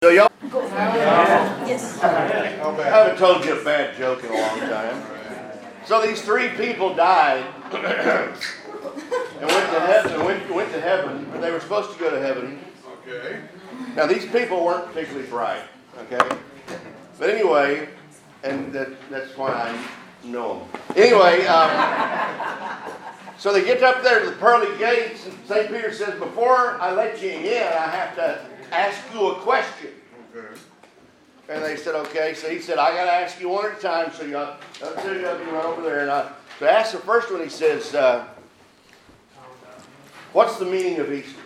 So y'all, Yes. I haven't told you a bad joke in a long time. So these three people died and went to heaven, or they were supposed to go to heaven. Okay. Now these people weren't particularly bright, okay? But anyway, and that's why I know them. Anyway, so they get up there to the pearly gates, and St. Peter says, before I let you in, I have to ask you a question. Okay. And they said, okay. So he said, I got to ask you one at a time. So you got to run over there. And so I asked the first one. He says, what's the meaning of Easter?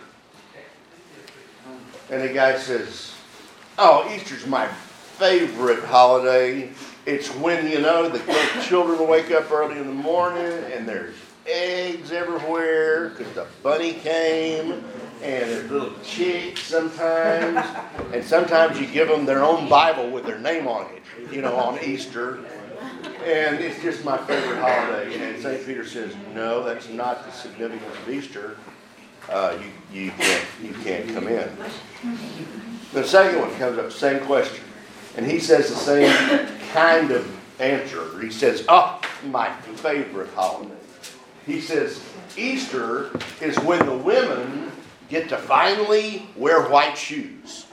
And the guy says, oh, Easter's my favorite holiday. It's when, the little children wake up early in the morning and there's eggs everywhere because the bunny came. And there's little chicks sometimes. And sometimes you give them their own Bible with their name on it, on Easter. And it's just my favorite holiday. And St. Peter says, no, that's not the significance of Easter. You can't come in. The second one comes up, same question. And he says the same kind of answer. He says, oh, my favorite holiday. He says, Easter is when the women get to finally wear white shoes.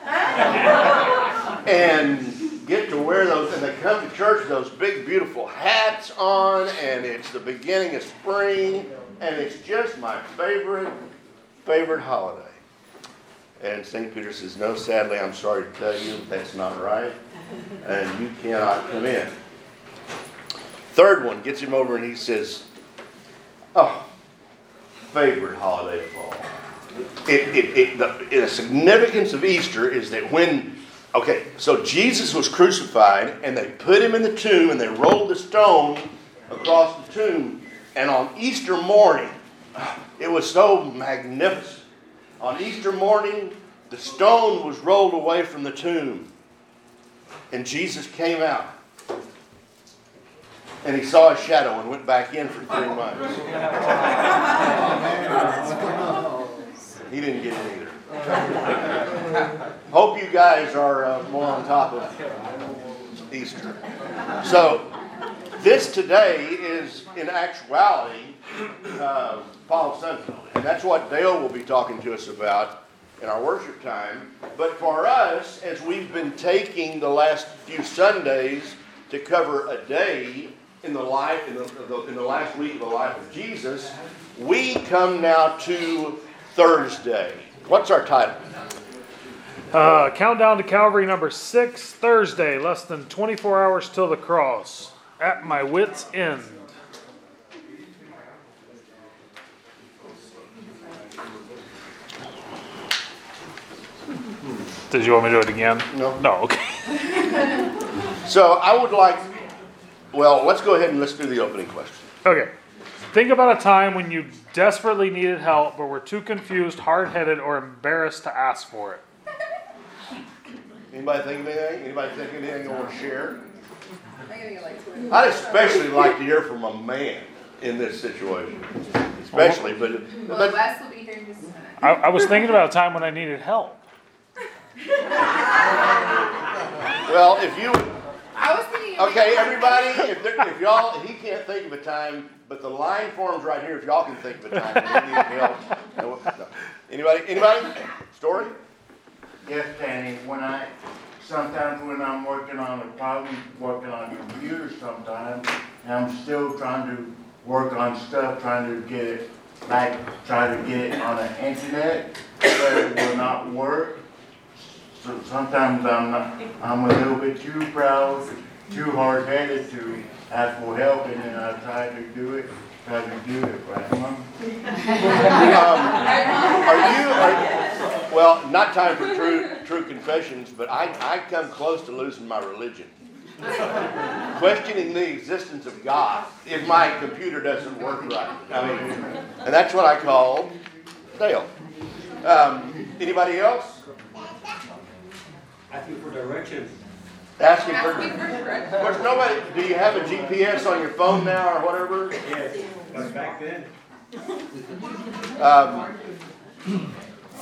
And get to wear those, and they come to church with those big, beautiful hats on, and it's the beginning of spring, and it's just my favorite holiday. And St. Peter says, no, sadly, I'm sorry to tell you that's not right, and you cannot come in. Third one gets him over, and he says, oh, favorite holiday of all. The significance of Easter is that so Jesus was crucified and they put him in the tomb and they rolled the stone across the tomb. And on Easter morning, it was so magnificent. On Easter morning, the stone was rolled away from the tomb and Jesus came out. And he saw a shadow and went back in for 3 months. He didn't get it either. Hope you guys are more on top of Easter. So, this today is, in actuality, Palm Sunday. And that's what Dale will be talking to us about in our worship time. But for us, as we've been taking the last few Sundays to cover a day in the last week of the life of Jesus, we come now to Thursday. What's our title? Countdown to Calvary number 6, Thursday, less than 24 hours till the cross. At my wit's end. Did you want me to do it again? No. No, okay. So I would let's go ahead and let's do the opening question. Okay. Think about a time when you desperately needed help, but were too confused, hard-headed, or embarrassed to ask for it. Anybody think of anything? Anybody think of anything you want to share? I'd especially like to hear from a man in this situation. Especially, but Wes will be here in just a minute. I was thinking about a time when I needed help. well, if you I was thinking. okay, everybody, if y'all, he can't think of a time, but the line forms right here. If y'all can think of a time when you need help. No. Anybody? Story? Yes, Danny. Sometimes when I'm working on a problem, working on a computer sometimes, and I'm still trying to work on stuff, trying to get it on the internet, but it will not work. So sometimes I'm a little bit too proud, too hard-headed to ask for help, and then I try to do it, right, Mom? Well, not time for true confessions, but I come close to losing my religion. Questioning the existence of God if my computer doesn't work right. And that's what I call Dale. Anybody else? Asking for directions. Asking for directions. Of course, nobody. Do you have a GPS on your phone now or whatever? Yes, but back then.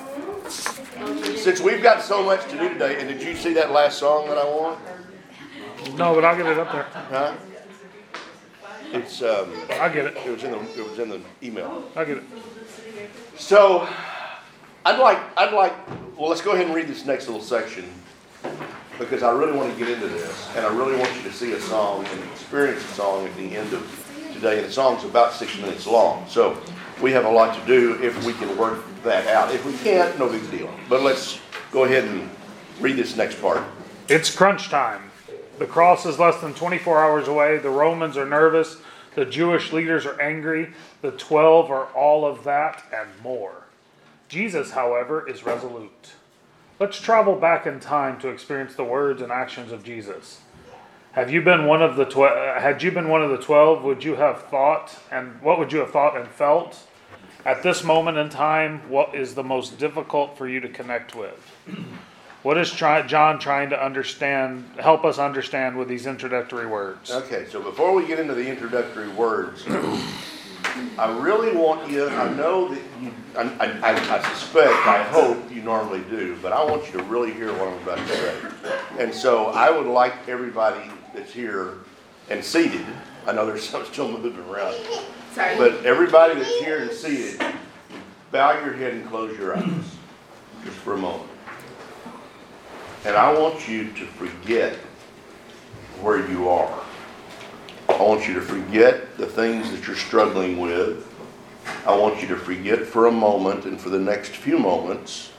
Since we've got so much to do today, and did you see that last song that I want? No, but I'll get it up there. Huh? It's I'll get it. it was in the email. I'll get it. So I'd like well, let's go ahead and read this next little section because I really want to get into this, and I really want you to see a song and experience a song at the end of today. And the song's about 6 minutes long, so we have a lot to do if we can work that out. If we can't, no big deal. But let's go ahead and read this next part. It's crunch time. The cross is less than 24 hours away. The Romans are nervous. The Jewish leaders are angry. The 12 are all of that and more. Jesus, however, is resolute. Let's travel back in time to experience the words and actions of Jesus. Had you been one of the 12, would you have thought, and what would you have thought and felt? At this moment in time, what is the most difficult for you to connect with? What is John trying to help us understand with these introductory words? Okay, so before we get into the introductory words, I really want you, I know that you, I suspect, I hope you normally do, but I want you to really hear what I'm about to say. And so I would like everybody that's here and seated, I know there's some still moving around, Sorry. but everybody that's here and seated, bow your head and close your eyes, just for a moment. And I want you to forget where you are. I want you to forget the things that you're struggling with. I want you to forget for a moment and for the next few moments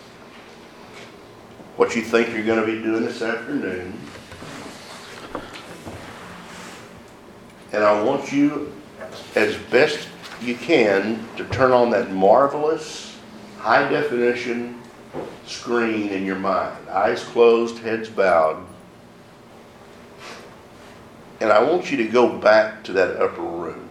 what you think you're going to be doing this afternoon. And I want you, as best you can, to turn on that marvelous, high definition screen in your mind. Eyes closed, heads bowed. And I want you to go back to that upper room.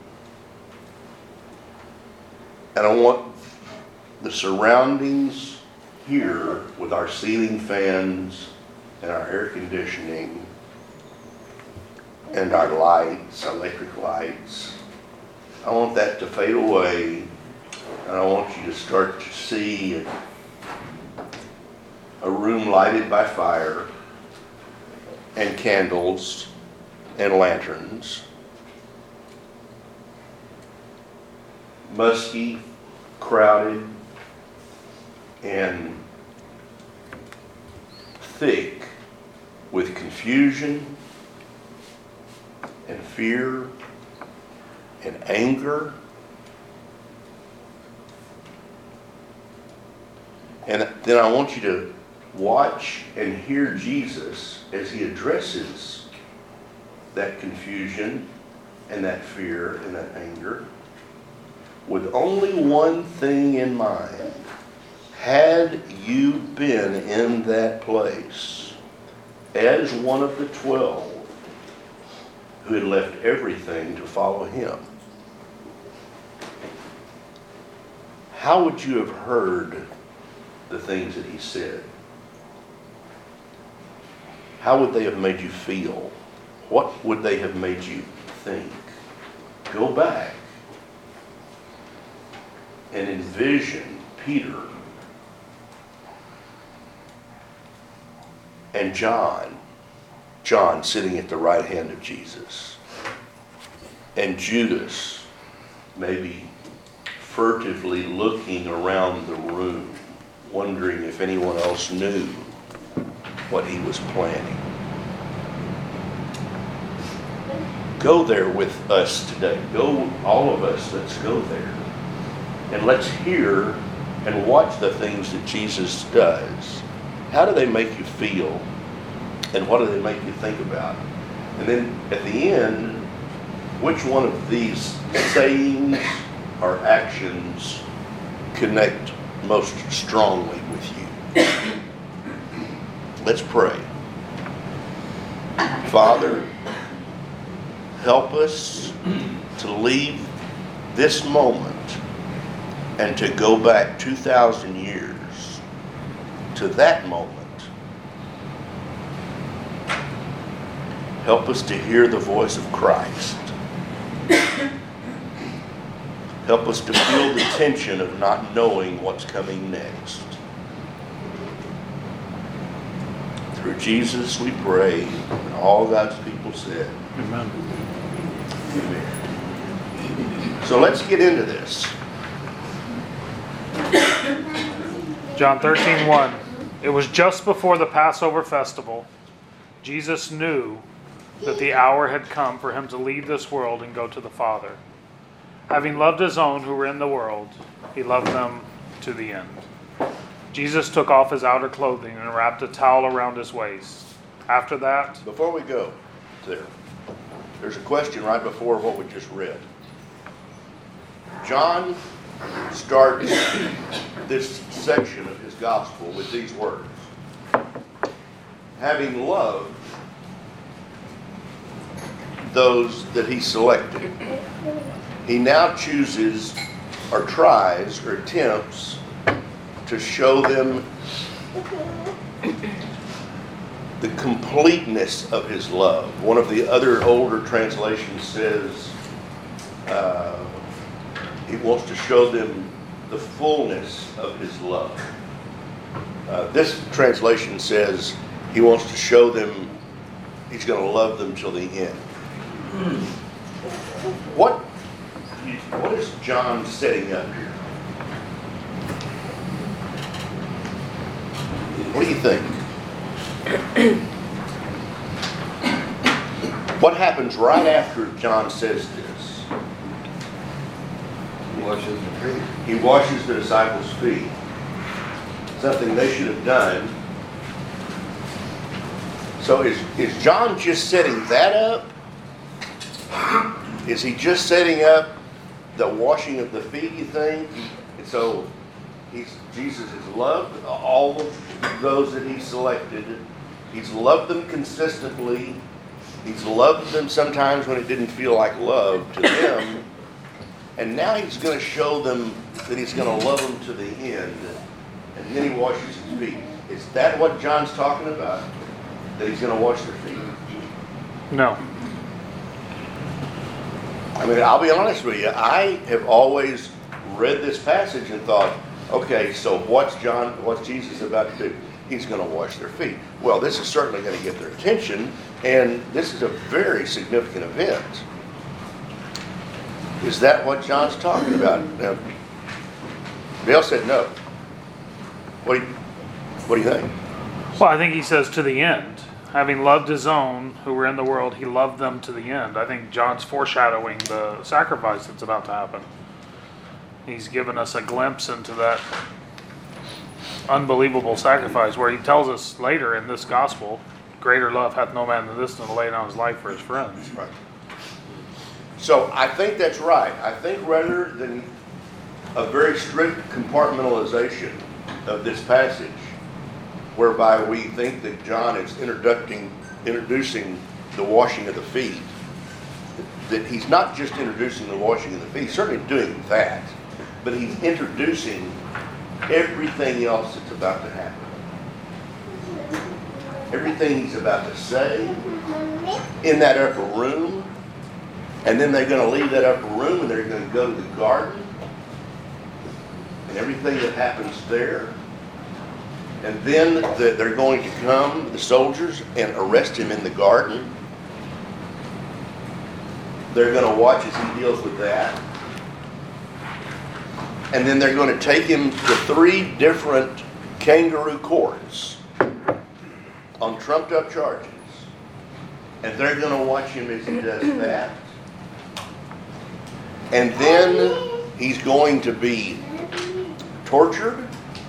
And I want the surroundings here with our ceiling fans and our air conditioning and our lights, electric lights. I want that to fade away, and I want you to start to see a room lighted by fire and candles and lanterns. Musky, crowded, and thick with confusion and fear and anger. And then I want you to watch and hear Jesus as he addresses that confusion and that fear and that anger with only one thing in mind. Had you been in that place as one of the 12 who had left everything to follow him, how would you have heard the things that he said? How would they have made you feel? What would they have made you think? Go back and envision Peter and John sitting at the right hand of Jesus, and Judas maybe furtively looking around the room, wondering if anyone else knew what he was planning. Go there with us today. Go, all of us, let's go there. And let's hear and watch the things that Jesus does. How do they make you feel? And what do they make you think about? And then at the end, which one of these sayings or actions connect most strongly with you? Let's pray. Father, help us to leave this moment and to go back 2,000 years to that moment. Help us to hear the voice of Christ. Help us to feel the tension of not knowing what's coming next. For Jesus we pray, and all God's people said. Amen. Amen. So let's get into this. John 13:1. It was just before the Passover festival. Jesus knew that the hour had come for him to leave this world and go to the Father. Having loved his own who were in the world, he loved them to the end. Jesus took off his outer clothing and wrapped a towel around his waist. After that, Before we go there, there's a question right before what we just read. John starts this section of his gospel with these words. Having loved those that he selected, he now chooses or tries or attempts to show them the completeness of his love. One of the other older translations says he wants to show them the fullness of his love. This translation says he wants to show them he's going to love them till the end. What is John setting up here? What do you think? What happens right after John says this? He washes the feet. He washes the disciples' feet. Something they should have done. So is John just setting that up? Is he just setting up the washing of the feet, you think? And so Jesus has loved all of those that he selected. He's loved them consistently. He's loved them sometimes when it didn't feel like love to them. And now he's going to show them that he's going to love them to the end. And then he washes his feet. Is that what John's talking about? That he's going to wash their feet? no. I mean, I'll be honest with you. I have always read this passage and thought, okay, so what's Jesus about to do? He's going to wash their feet. Well, this is certainly going to get their attention, and this is a very significant event. Is that what John's talking about? Now, Dale said no. What do you think? Well, I think he says to the end. Having loved his own who were in the world, he loved them to the end. I think John's foreshadowing the sacrifice that's about to happen. He's given us a glimpse into that unbelievable sacrifice where he tells us later in this gospel, greater love hath no man than this, than to lay down his life for his friends. Right. So I think that's right. I think rather than a very strict compartmentalization of this passage, whereby we think that John is introducing the washing of the feet, that he's not just introducing the washing of the feet, he's certainly doing that, but he's introducing everything else that's about to happen. Everything he's about to say in that upper room, and then they're going to leave that upper room and they're going to go to the garden, and everything that happens there. And then they're going to come, the soldiers, and arrest him in the garden. They're going to watch as he deals with that. And then they're going to take him to 3 different kangaroo courts on trumped up charges. And they're going to watch him as he does that. And then he's going to be tortured.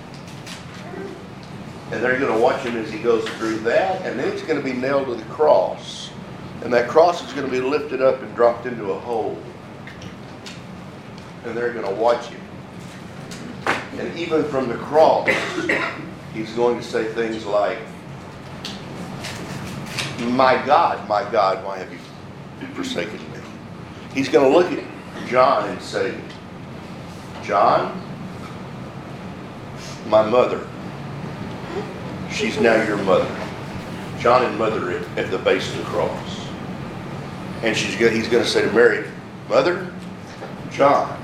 And they're going to watch him as he goes through that. And then he's going to be nailed to the cross. And that cross is going to be lifted up and dropped into a hole. And they're going to watch him. And even from the cross, he's going to say things like, my God, why have you forsaken me? He's going to look at John and say, John, my mother, she's now your mother. John and mother at the base of the cross. And he's going to say to Mary, Mother, John,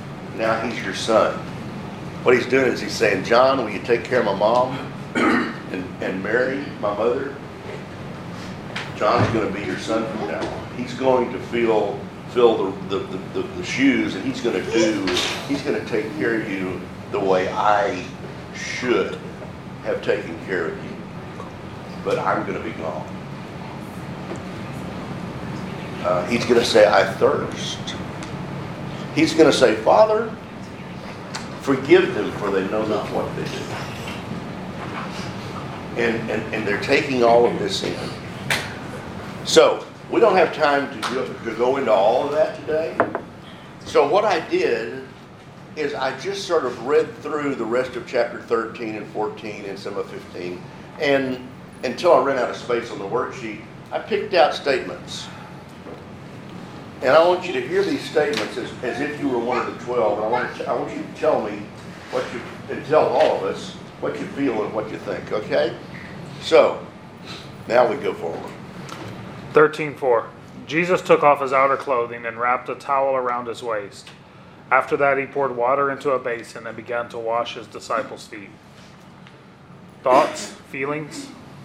now he's your son. What he's doing is he's saying, John, will you take care of my mom? and Mary, my mother, John's going to be your son from now on. He's going to fill the shoes, and he's going to take care of you the way I should have taken care of you. But I'm going to be gone. He's going to say, I thirst. He's going to say, Father, forgive them, for they know not what they do. And they're taking all of this in. So, we don't have time to go into all of that today. So what I did is I just sort of read through the rest of chapter 13 and 14 and some of 15. And until I ran out of space on the worksheet, I picked out statements. And I want you to hear these statements as if you were one of the 12. And I want you to tell me and tell all of us what you feel and what you think, okay? So, now we go forward. 13:4. Jesus took off his outer clothing and wrapped a towel around his waist. After that, he poured water into a basin and began to wash his disciples' feet. Thoughts? Feelings?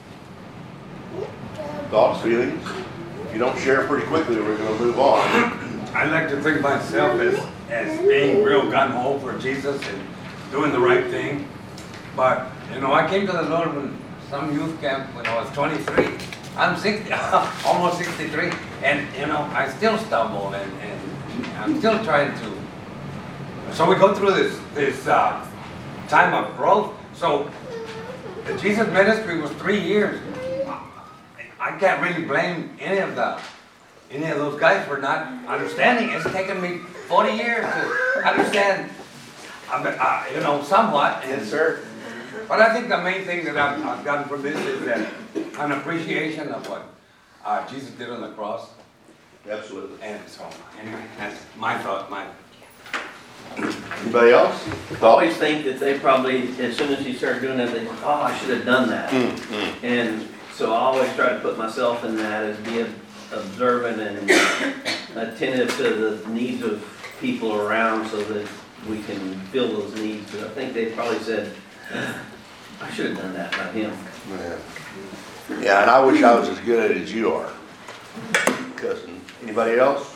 Thoughts, feelings? If you don't share pretty quickly, we're going to move on. I like to think of myself as being real gung-ho for Jesus and doing the right thing. But, I came to the Lord when some youth camp when I was 23. I'm 60, almost 63, and I still stumble, and I'm still trying to. So we go through this time of growth. So the Jesus ministry was 3 years. I can't really blame any of those guys for not understanding. It's taken me 40 years to understand, somewhat. Yes, sir. But I think the main thing that I've gotten from this is that an appreciation of what Jesus did on the cross. Absolutely. And so, anyway, that's my thought. Anybody else? I always think that they probably, as soon as you start doing it, they think, oh, I should have done that. And so I always try to put myself in that as being observant and attentive to the needs of people around so that we can fill those needs. But I think they probably said, I should have done that, not him. Yeah, and I wish I was as good at it as you are, cousin. Anybody else?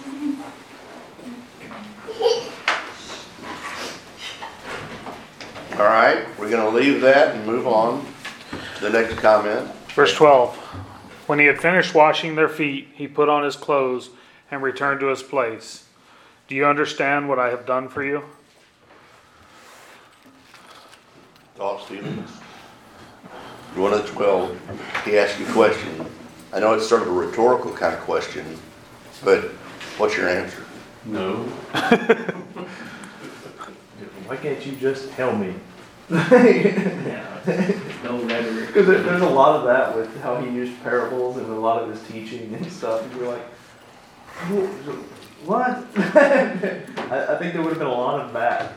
All right, we're going to leave that and move on to the next comment. Verse 12. When he had finished washing their feet, he put on his clothes and returned to his place. Do you understand what I have done for you? Thoughts, feelings? You're one of the 12. He asked you a question. I know it's sort of a rhetorical kind of question, but what's your answer? No. Why can't you just tell me? No rhetoric. Because there's a lot of that with how he used parables and a lot of his teaching and stuff. And you're like, what? I think there would have been a lot of that.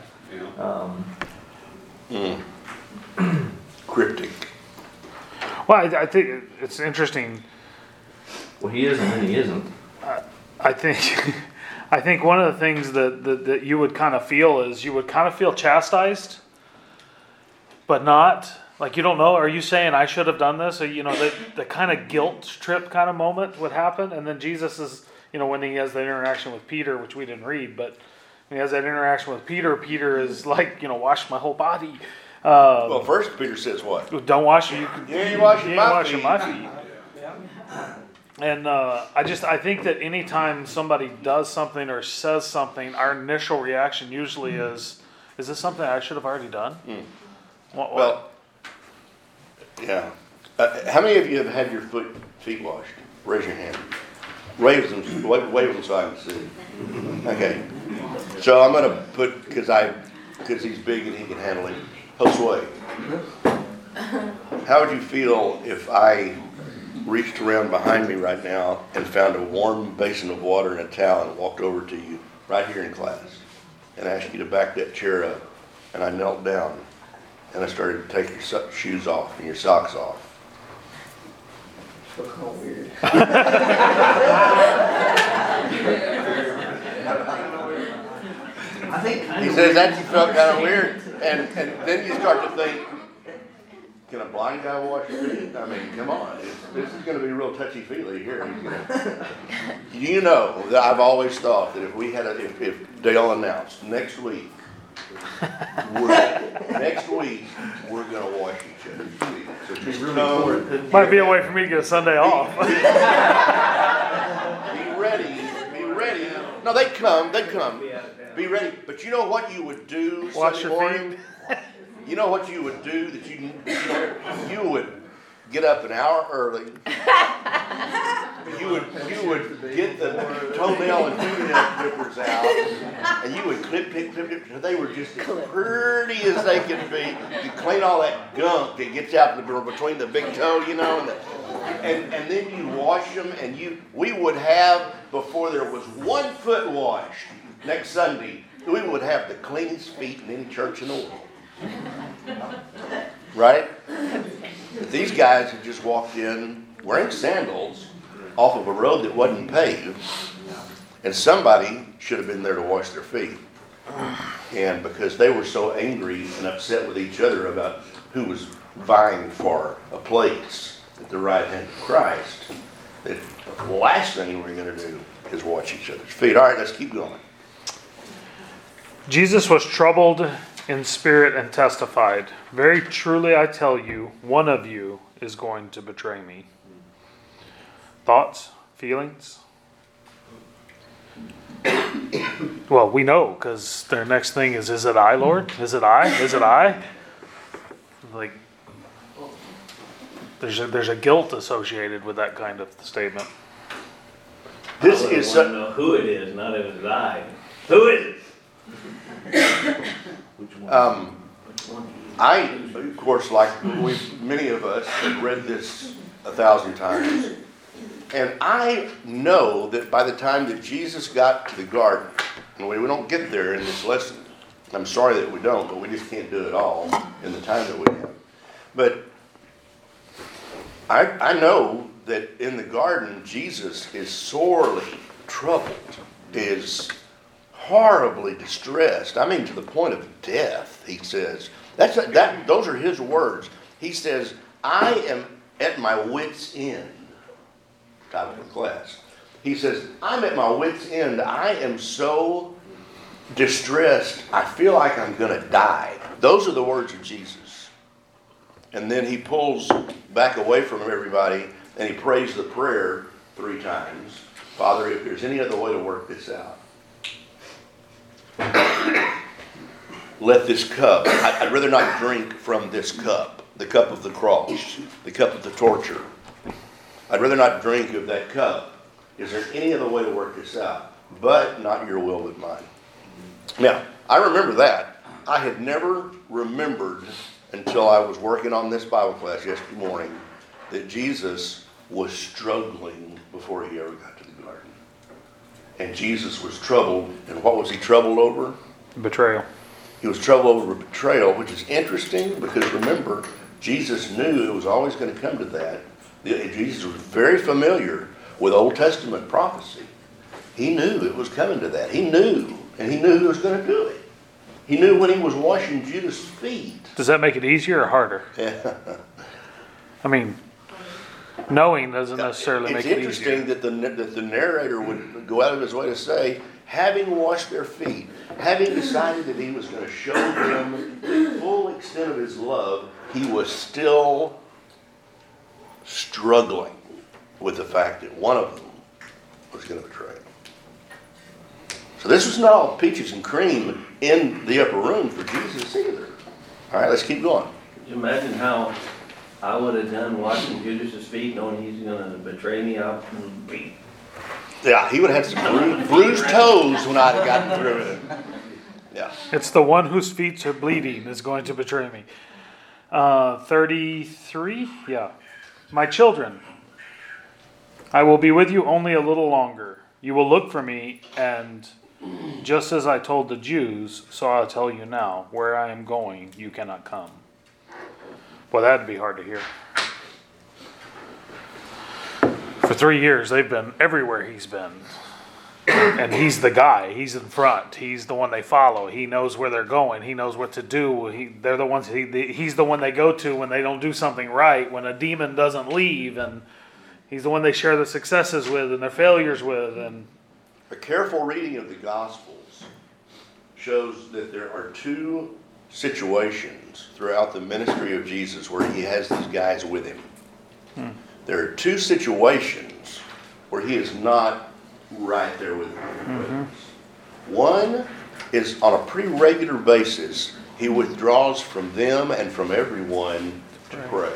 Cryptic. Well, I think it's interesting. Well, he is and then he isn't. I think one of the things that you would kind of feel is you would kind of feel chastised, but not like you don't know. Are you saying I should have done this? Or the kind of guilt trip kind of moment would happen, and then Jesus is when he has that interaction with Peter, which we didn't read, but when he has that interaction with Peter, Peter is like wash my whole body. Well, first Peter says what? Don't wash you. You ain't washing my feet. And I think that anytime somebody does something or says something, our initial reaction usually is this something I should have already done? What? Well, yeah. How many of you have had your feet washed? Raise your hand. Wave them so I can see. Okay. So I'm going to put, because he's big and he can handle it, Josue. How would you feel if I reached around behind me right now and found a warm basin of water and a towel and walked over to you right here in class and asked you to back that chair up, and I knelt down and I started to take your shoes off and your socks off? That's kind of weird. He says that you felt kind of weird, and then you start to think, can a blind guy wash feet? I mean, come on. This is going to be real touchy-feely here. You know that I've always thought that if we had if Dale announced next week, we're going to wash each other's feet. So just come, Might be a way for me to get a Sunday off. be ready. No, they come. Be ready. But you know what you would do Wash Sunday your morning? feet. You know what you would do that you would get up an hour early. You would get the toenail and fingernail clippers out, and you would clip so they were just as pretty as they could be. You clean all that gunk that gets out between the big toe, you know, and then you wash them, and we would have, before there was 1 foot washed, next Sunday, we would have the cleanest feet in any church in the world. Right? These guys had just walked in wearing sandals off of a road that wasn't paved, and somebody should have been there to wash their feet. And because they were so angry and upset with each other about who was vying for a place at the right hand of Christ, that the last thing we're going to do is wash each other's feet. All right, let's keep going. Jesus was troubled in spirit and testified, "Very truly I tell you, one of you is going to betray me." Thoughts? Feelings? Well, we know, because their next thing is it I, Lord? Is it I? Is it I? Like, there's a guilt associated with that kind of statement. This I is want to know who it is, not if it's I. Who is it? I, of course, like many of us, have read this 1,000 times. And I know that by the time that Jesus got to the garden, and we don't get there in this lesson. I'm sorry that we don't, but we just can't do it all in the time that we have. But I know that in the garden, Jesus is sorely troubled, is horribly distressed. I mean, to the point of death, he says. Those are his words. He says, "I am at my wit's end." Title of the class. He says, "I'm at my wit's end. I am so distressed. I feel like I'm going to die." Those are the words of Jesus. And then he pulls back away from everybody and he prays the prayer 3 times. "Father, if there's any other way to work this out, let this cup, I'd rather not drink from this cup, the cup of the cross, the cup of the torture. I'd rather not drink of that cup. Is there any other way to work this out? But not your will, but mine." Now, I remember that. I had never remembered until I was working on this Bible class yesterday morning that Jesus was struggling before he ever got to the garden. And Jesus was troubled. And what was he troubled over? Betrayal. He was troubled over betrayal, which is interesting because remember, Jesus knew it was always going to come to that. Jesus was very familiar with Old Testament prophecy. He knew it was coming to that. He knew, and he knew who was going to do it. He knew when he was washing Judas' feet. Does that make it easier or harder? I mean, knowing doesn't necessarily make it easier. It's interesting that the narrator would go out of his way to say, having washed their feet, having decided that he was going to show them the full extent of his love, he was still struggling with the fact that one of them was going to betray him. So this was not all peaches and cream in the upper room for Jesus either. All right, let's keep going. Could you imagine how I would have done washing Judas' feet, knowing he's going to betray me out and beat? Yeah, he would have had some bruised toes when I'd have gotten through it. Yeah. It's the one whose feet are bleeding is going to betray me. 33? Yeah. "My children, I will be with you only a little longer. You will look for me, and just as I told the Jews, so I'll tell you now, where I am going, you cannot come." Boy, that'd be hard to hear. For 3 years, they've been everywhere he's been. And he's the guy. He's in front. He's the one they follow. He knows where they're going. He knows what to do. They're the ones. He's the one they go to when they don't do something right. When a demon doesn't leave, and he's the one they share their successes with and their failures with. And a careful reading of the Gospels shows that there are two situations throughout the ministry of Jesus where he has these guys with him. There are two situations where he is not right there with them. One is on a pretty regular basis, he withdraws from them and from everyone to pray.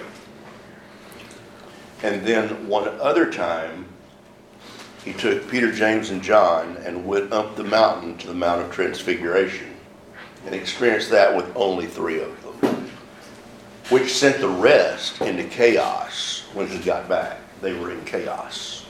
And then one other time, he took Peter, James, and John and went up the mountain to the Mount of Transfiguration and experienced that with only 3 of them, which sent the rest into chaos when he got back. They were in chaos.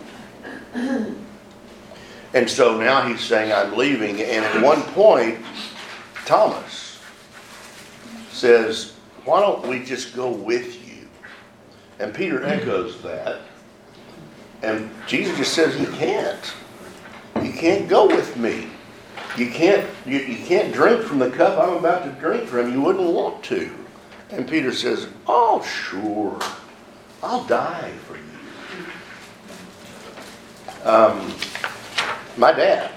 And so now he's saying, I'm leaving. And at one point, Thomas says, why don't we just go with you? And Peter echoes that. And Jesus just says, you can't. You can't go with me. You can't drink from the cup I'm about to drink from. You wouldn't want to. And Peter says, oh, sure. I'll die for you. My dad,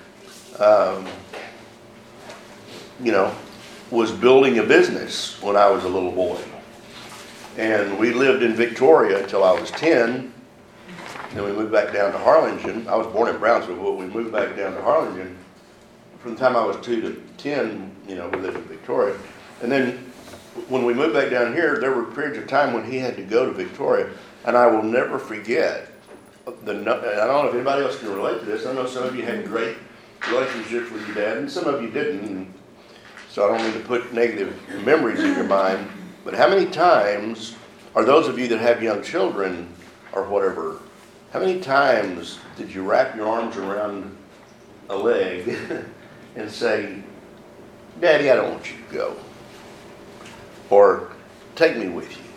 was building a business when I was a little boy. And we lived in Victoria until I was 10. Then we moved back down to Harlingen. I was born in Brownsville, but we moved back down to Harlingen. From the time I was 2 to 10, we lived in Victoria. And then when we moved back down here, there were periods of time when he had to go to Victoria. And I will never forget, and I don't know if anybody else can relate to this. I know some of you had great relationships with your dad, and some of you didn't. So I don't mean to put negative memories in your mind. But how many times, or those of you that have young children or whatever, how many times did you wrap your arms around a leg and say, Daddy, I don't want you to go. Or take me with you.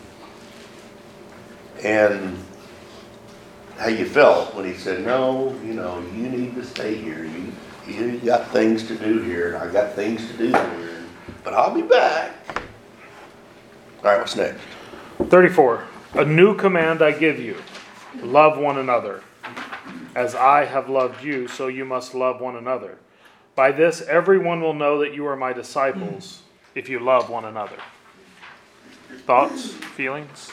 And how you felt when he said, no, you need to stay here. You got things to do here, and I got things to do here. But I'll be back. All right, what's next? 34. A new command I give you. Love one another. As I have loved you, so you must love one another. By this, everyone will know that you are my disciples, if you love one another. Thoughts? Feelings?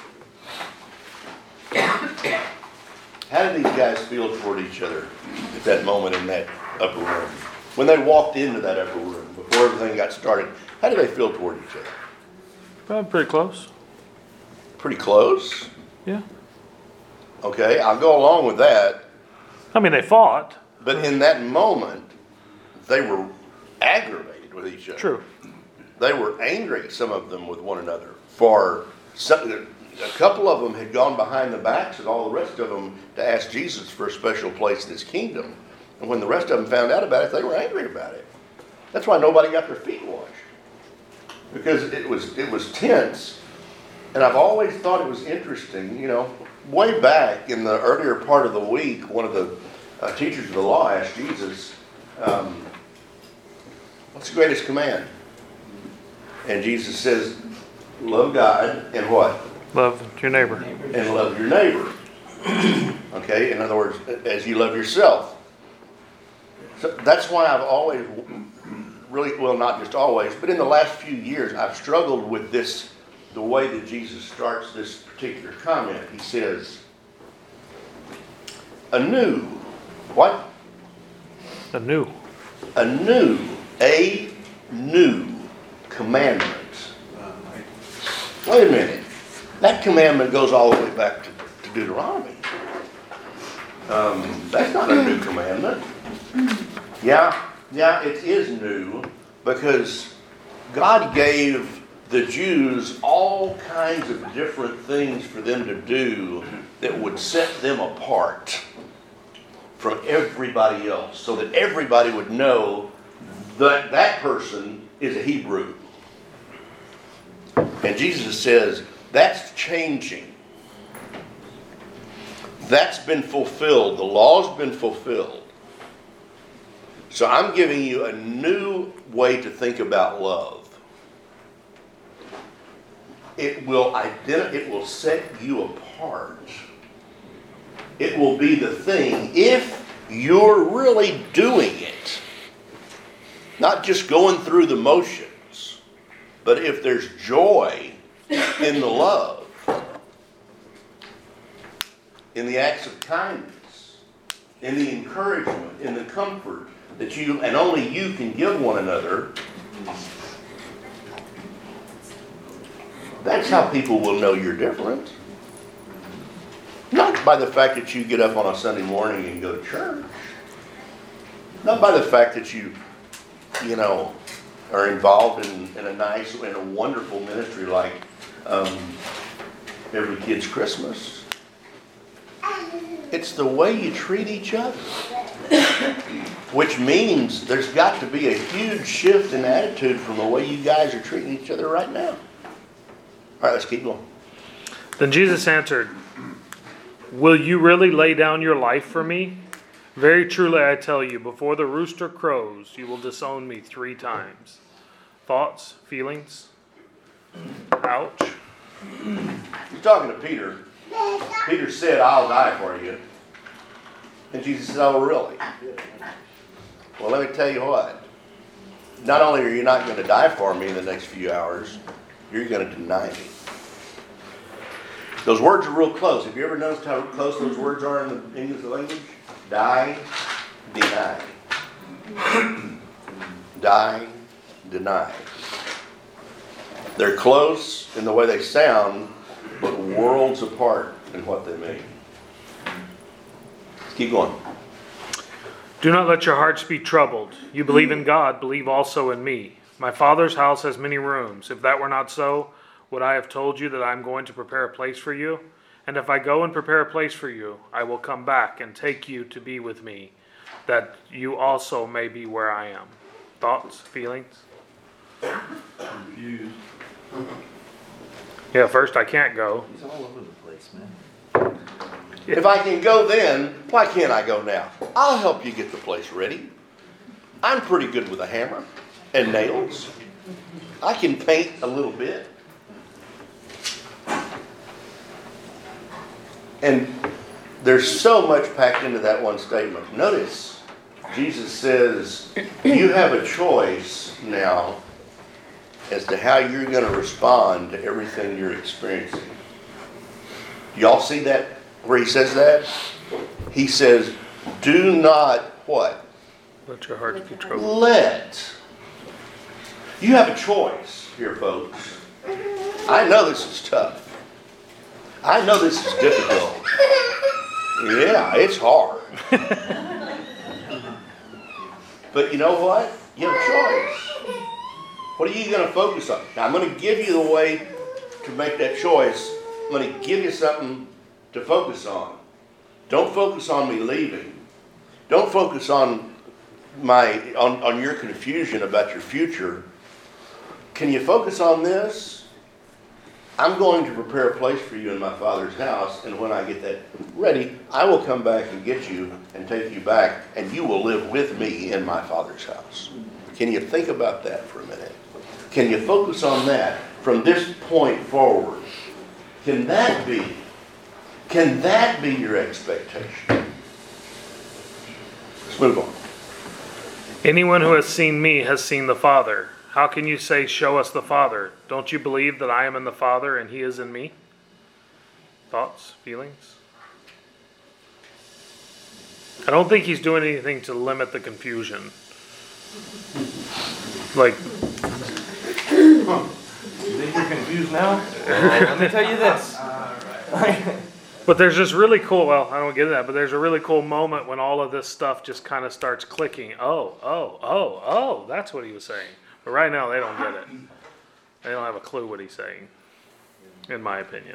How did these guys feel toward each other at that moment in that upper room? When they walked into that upper room, before everything got started, how did they feel toward each other? Pretty close. Pretty close? Yeah. Okay, I'll go along with that. I mean, they fought. But in that moment, they were aggravated with each other. True. They were angry, some of them, with one another. For some, a couple of them had gone behind the backs of all the rest of them to ask Jesus for a special place in his kingdom. And when the rest of them found out about it, they were angry about it. That's why nobody got their feet washed. Because it was tense. And I've always thought it was interesting, way back in the earlier part of the week, one of the teachers of the law asked Jesus, what's the greatest command? And Jesus says, love God and what? Love your neighbor. And love your neighbor. Okay, in other words, as you love yourself. So that's why I've always really, well, not just always, but in the last few years, I've struggled with this, the way that Jesus starts this particular comment. He says, a new, what? A new commandment. Wait a minute. That commandment goes all the way back to Deuteronomy. That's not a new commandment. Yeah, it is new because God gave the Jews all kinds of different things for them to do that would set them apart from everybody else so that everybody would know that that person is a Hebrew. And Jesus says, that's changing. That's been fulfilled. The law's been fulfilled. So I'm giving you a new way to think about love. It will set you apart. It will be the thing if you're really doing it. Not just going through the motions, but if there's joy in the love, in the acts of kindness, in the encouragement, in the comfort that you and only you can give one another, that's how people will know you're different. Not by the fact that you get up on a Sunday morning and go to church. Not by the fact that you are involved in a nice and a wonderful ministry like Every Kid's Christmas. It's the way you treat each other. Which means there's got to be a huge shift in attitude from the way you guys are treating each other right now. All right, let's keep going. Then Jesus answered, "Will you really lay down your life for me? Very truly I tell you, before the rooster crows, you will disown me 3 times. Thoughts? Feelings? Ouch. He's talking to Peter. Peter said, I'll die for you. And Jesus said, oh, really? Well, let me tell you what. Not only are you not going to die for me in the next few hours, you're going to deny me. Those words are real close. Have you ever noticed how close those words are in the English language? Die, deny. Die, deny. They're close in the way they sound, but worlds apart in what they mean. Keep going. Do not let your hearts be troubled. You believe in God, believe also in me. My Father's house has many rooms. If that were not so, would I have told you that I am going to prepare a place for you? And if I go and prepare a place for you, I will come back and take you to be with me, that you also may be where I am. Thoughts? Feelings? Confused. Yeah, first I can't go. He's all over the place, man. If I can go then, why can't I go now? I'll help you get the place ready. I'm pretty good with a hammer and nails. I can paint a little bit. And there's so much packed into that one statement. Notice, Jesus says, you have a choice now as to how you're going to respond to everything you're experiencing. Y'all see that, where he says that? He says, do not, what? Let your hearts be troubled. Let. You have a choice here, folks. I know this is tough. I know this is difficult. Yeah, it's hard. But you know what? You have a choice. What are you going to focus on? Now, I'm going to give you the way to make that choice. I'm going to give you something to focus on. Don't focus on me leaving. Don't focus on on your confusion about your future. Can you focus on this? I'm going to prepare a place for you in my Father's house, and when I get that ready, I will come back and get you and take you back, and you will live with me in my Father's house. Can you think about that for a minute? Can you focus on that from this point forward? Can that be your expectation? Let's move on. Anyone who has seen me has seen the Father. How can you say, show us the Father? Don't you believe that I am in the Father and he is in me? Thoughts? Feelings? I don't think he's doing anything to limit the confusion. Like, You think you're confused now? Let me tell you this. but there's this really cool, well, I don't get that, but there's a really cool moment when all of this stuff just kind of starts clicking. Oh, that's what he was saying. But right now, they don't get it. They don't have a clue what he's saying, in my opinion.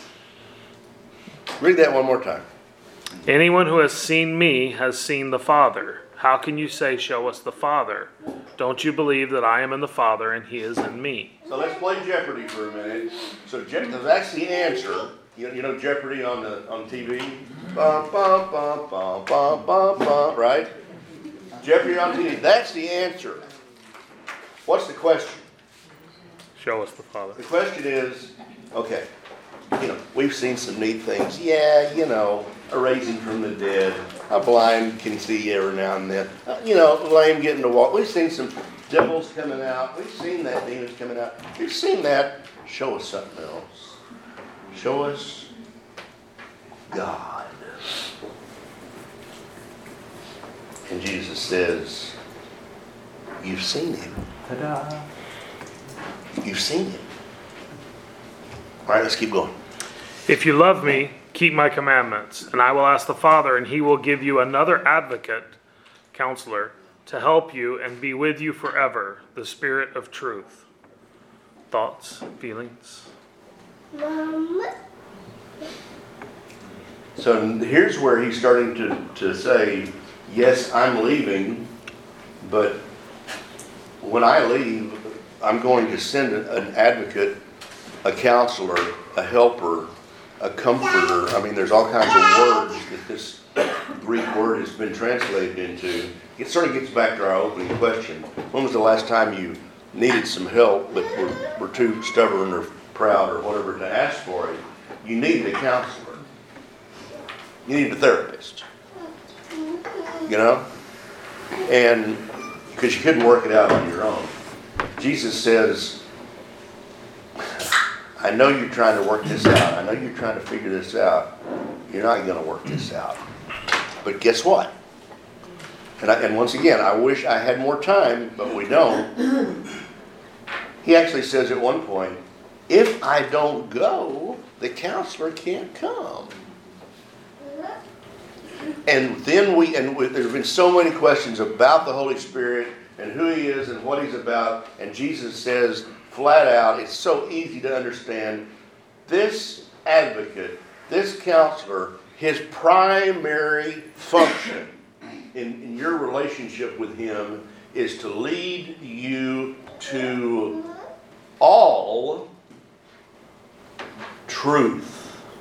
Read that one more time. Anyone who has seen me has seen the Father. How can you say, show us the Father? Don't you believe that I am in the Father and he is in me? So let's play Jeopardy for a minute. So that's the answer. You know Jeopardy on TV? Bum, bum, bum, bum, bum, bum, bum, right? Jeffrey Altini, that's the answer. What's the question? Show us the Father. The question is, okay, we've seen some neat things. Yeah, a raising from the dead, a blind can see every now and then, lame getting to walk. We've seen some devils coming out. We've seen that demons coming out. We've seen that. Show us something else. Show us God. And Jesus says, you've seen him. Ta-da. You've seen him. All right, let's keep going. If you love me, keep my commandments, and I will ask the Father, and he will give you another advocate, counselor, to help you and be with you forever, the Spirit of truth. Thoughts, feelings? So here's where he's starting to say, yes, I'm leaving, but when I leave, I'm going to send an advocate, a counselor, a helper, a comforter. I mean, there's all kinds of words that this Greek word has been translated into. It sort of gets back to our opening question. When was the last time you needed some help but were too stubborn or proud or whatever to ask for it? You needed a counselor. You needed a therapist. And because you couldn't work it out on your own. Jesus says, I know you're trying to work this out. I know you're trying to figure this out. You're not going to work this out. But guess what? And once again, I wish I had more time, but we don't. He actually says at one point, if I don't go, the counselor can't come. And then there have been so many questions about the Holy Spirit and who he is and what he's about. And Jesus says flat out, it's so easy to understand, this advocate, this counselor, his primary function in your relationship with him is to lead you to all truth.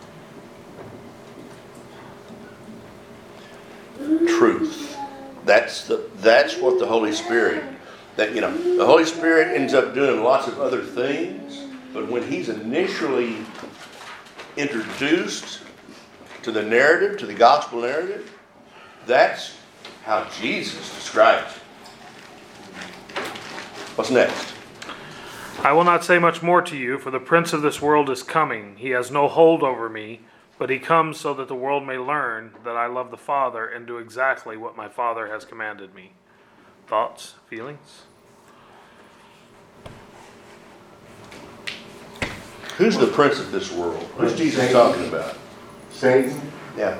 Truth. That's what the Holy Spirit, the Holy Spirit ends up doing lots of other things, but when he's initially introduced to the narrative, to the gospel narrative, that's how Jesus describes it. What's next? I will not say much more to you, for the prince of this world is coming. He has no hold over me, but he comes so that the world may learn that I love the Father and do exactly what my Father has commanded me. Thoughts, feelings? Who's the prince of this world? Who's Jesus talking about? Satan? Yeah.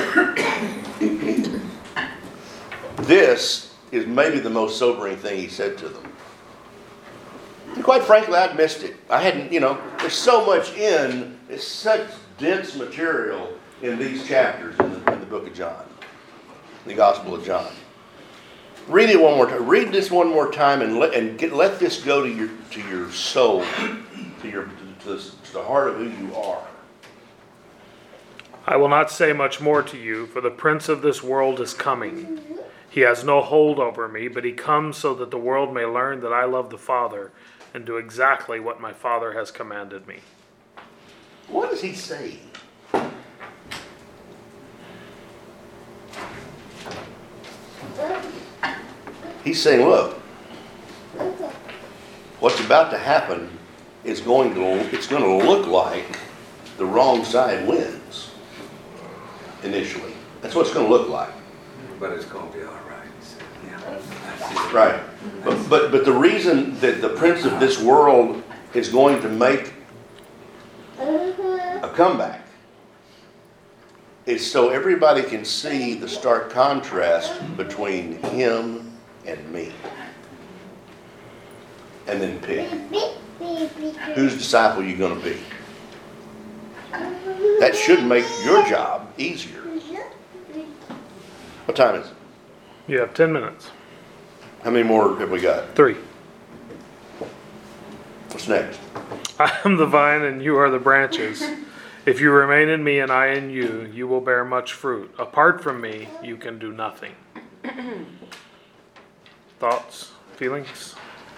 This is maybe the most sobering thing he said to them. And quite frankly, I'd missed it. I hadn't, there's so much it's such dense material in these chapters in the book of John, the Gospel of John. Read it one more time. Read this one more time and let this go to your soul, to the heart of who you are. I will not say much more to you, for the prince of this world is coming. He has no hold over me, but he comes so that the world may learn that I love the Father and do exactly what my Father has commanded me. What does he say? He's saying, look, what's about to happen is going to look like the wrong side wins initially. That's what it's going to look like. But it's going to be all right. Yeah. Right. But the reason that the prince of this world is going to make a comeback is so everybody can see the stark contrast between him and me. And then pick. Whose disciple are you going to be? That should make your job easier. What time is it? You have 10 minutes. How many more have we got? 3. What's next? I am the vine and you are the branches. If you remain in me and I in you, you will bear much fruit. Apart from me, you can do nothing. thoughts, feelings?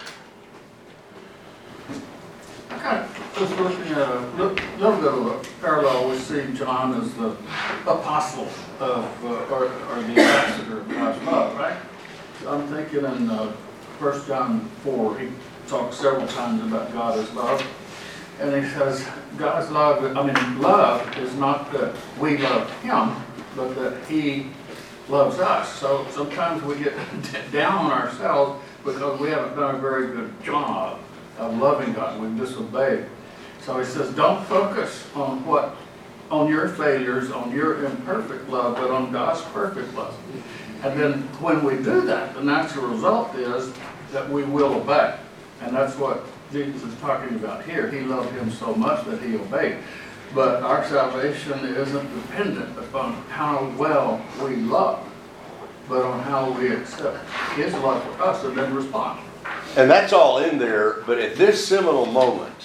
I kind of just looking at a little bit of a parallel. We see John as the apostle of, or the ambassador of God's love, right? So I'm thinking in 1 John 4, he talks several times about God as love. And he says, God's love, love is not that we love him, but that he loves us. So sometimes we get down on ourselves because we haven't done a very good job of loving God. We've disobeyed. So he says, don't focus on your failures, on your imperfect love, but on God's perfect love. And then when we do that, the natural result is that we will obey. And that's what Jesus is talking about here. He loved him so much that he obeyed. But our salvation isn't dependent upon how well we love, but on how we accept his love for us and then respond. And that's all in there, but at this seminal moment,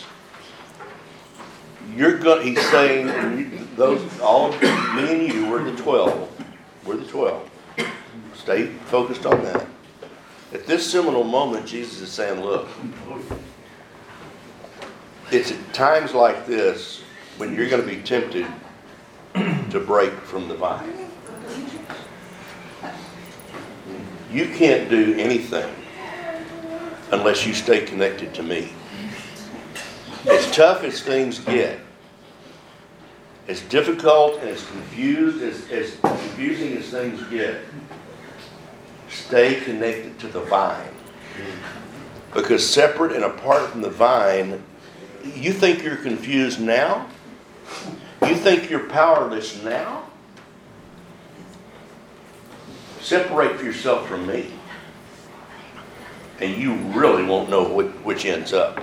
he's saying, me and you, we're the 12. We're the 12. Stay focused on that. At this seminal moment, Jesus is saying, look, it's at times like this when you're going to be tempted to break from the vine. You can't do anything unless you stay connected to me. As tough as things get, as difficult and as confusing as things get, stay connected to the vine. Because separate and apart from the vine, you think you're confused now? You think you're powerless now? Separate yourself from me, and you really won't know which end's up.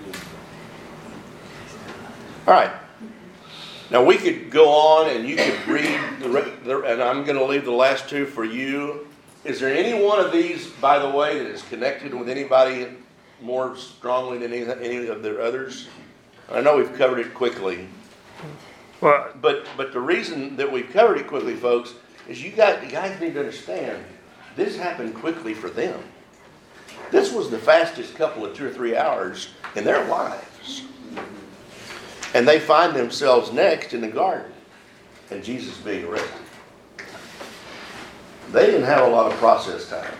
All right. Now we could go on and you could read, and I'm going to leave the last two for you. Is there any one of these, by the way, that is connected with anybody more strongly than any of the others? I know we've covered it quickly. Well, But the reason that we've covered it quickly, folks, is you guys need to understand, this happened quickly for them. This was the fastest couple of 2 or 3 hours in their lives. And they find themselves next in the garden and Jesus being arrested. They didn't have a lot of process time.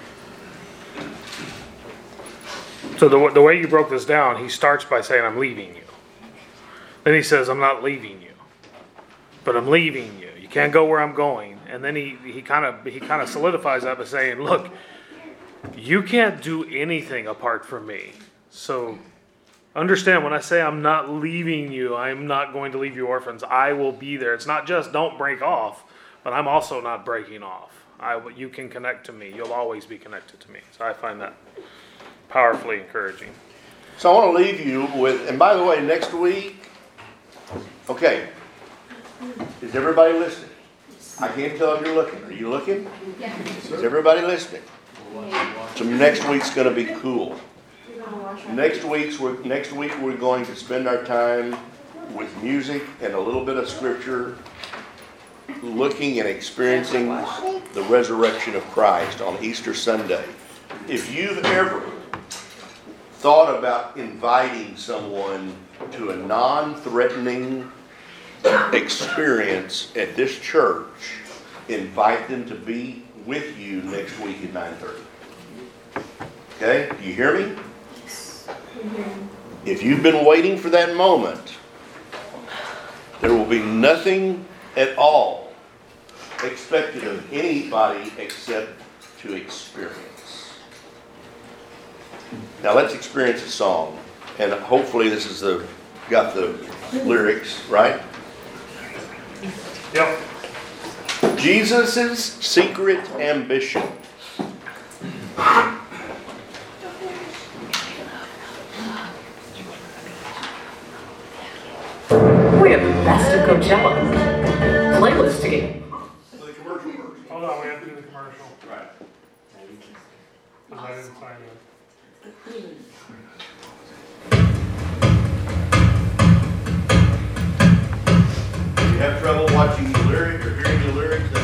so the way you broke this down, he starts by saying, I'm leaving you. Then he says, I'm not leaving you, but I'm leaving you. You can't go where I'm going. And then he kind of solidifies that by saying, look, you can't do anything apart from me. So understand, when I say I'm not leaving you, I'm not going to leave you orphans. I will be there. It's not just don't break off, but I'm also not breaking off. You can connect to me. You'll always be connected to me. So I find that powerfully encouraging. So I want to leave you with, and by the way, next week, okay, is everybody listening? I can't tell if you're looking. Are you looking? Yeah. Is everybody listening? So next week's going to be cool. Next week we're going to spend our time with music and a little bit of scripture, looking and experiencing the resurrection of Christ on Easter Sunday. If you've ever thought about inviting someone to a non-threatening experience at this church, invite them to be with you next week at 9:30. Okay? You hear me? If you've been waiting for that moment, there will be nothing at all expected of anybody except to experience. Now let's experience a song. And hopefully this is got the lyrics, right? Yep. Jesus' secret ambition. We have the best of Coachella. Playlist again. The commercial version. Hold on, we have to do the commercial. Right. I didn't sign it. If you have trouble watching the lyric or hearing the lyrics,